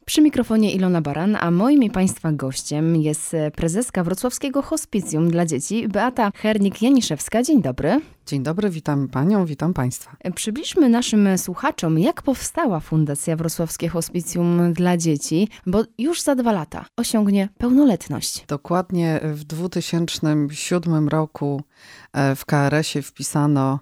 Przy mikrofonie Ilona Baran, a moim i Państwa gościem jest prezeska Wrocławskiego Hospicjum dla Dzieci Beata Hernik-Janiszewska. Dzień dobry. Dzień dobry, witam Panią, witam Państwa. Przybliżmy naszym słuchaczom, jak powstała Fundacja Wrocławskie Hospicjum dla Dzieci, bo już za 2 lata osiągnie pełnoletność. Dokładnie w 2007 roku w KRS-ie wpisano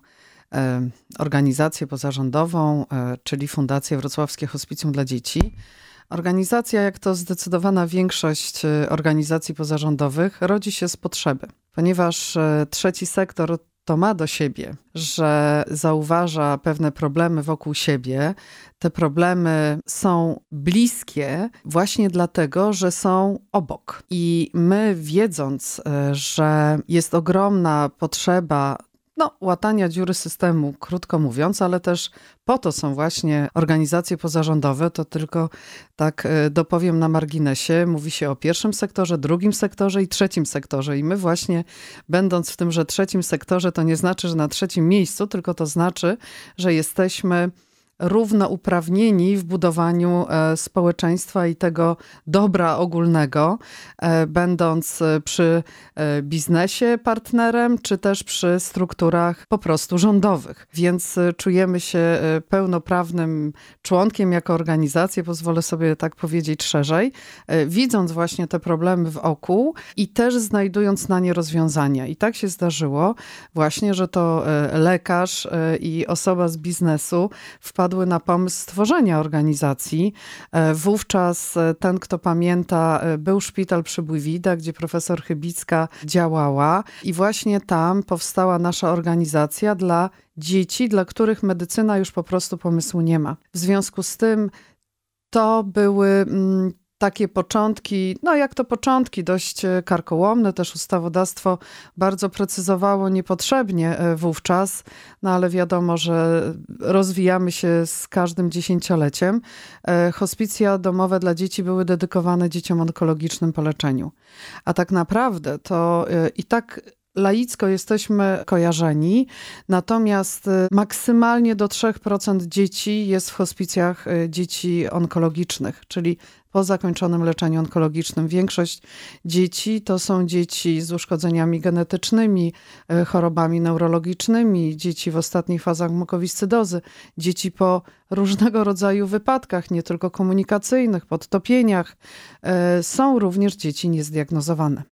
organizację pozarządową, czyli Fundację Wrocławskie Hospicjum dla Dzieci. Organizacja, jak to zdecydowana większość organizacji pozarządowych, rodzi się z potrzeby, ponieważ trzeci sektor to ma do siebie, że zauważa pewne problemy wokół siebie. Te problemy są bliskie właśnie dlatego, że są obok. I my, wiedząc, że jest ogromna potrzeba łatania dziury systemu, krótko mówiąc, ale też po to są właśnie organizacje pozarządowe, to tylko tak dopowiem na marginesie, mówi się o pierwszym sektorze, drugim sektorze i trzecim sektorze. I my właśnie, będąc w tymże trzecim sektorze, to nie znaczy, że na trzecim miejscu, tylko to znaczy, że jesteśmy równouprawnieni w budowaniu społeczeństwa i tego dobra ogólnego, będąc przy biznesie partnerem, czy też przy strukturach po prostu rządowych. Więc czujemy się pełnoprawnym członkiem jako organizacja, pozwolę sobie tak powiedzieć szerzej, widząc właśnie te problemy wokół i też znajdując na nie rozwiązania. I tak się zdarzyło właśnie, że to lekarz i osoba z biznesu wpadły na pomysł stworzenia organizacji. Wówczas ten, kto pamięta, był szpital przy Bujwida, gdzie profesor Chybicka działała i właśnie tam powstała nasza organizacja dla dzieci, dla których medycyna już po prostu pomysłu nie ma. W związku z tym to były takie początki, jak to początki, dość karkołomne, też ustawodawstwo bardzo precyzowało niepotrzebnie wówczas, ale wiadomo, że rozwijamy się z każdym dziesięcioleciem. Hospicja domowe dla dzieci były dedykowane dzieciom onkologicznym po leczeniu. A tak naprawdę to i tak laicko jesteśmy kojarzeni, natomiast maksymalnie do 3% dzieci jest w hospicjach dzieci onkologicznych, czyli po zakończonym leczeniu onkologicznym. Większość dzieci to są dzieci z uszkodzeniami genetycznymi, chorobami neurologicznymi, dzieci w ostatnich fazach mukowiscydozy, dzieci po różnego rodzaju wypadkach, nie tylko komunikacyjnych, podtopieniach. Są również dzieci niezdiagnozowane.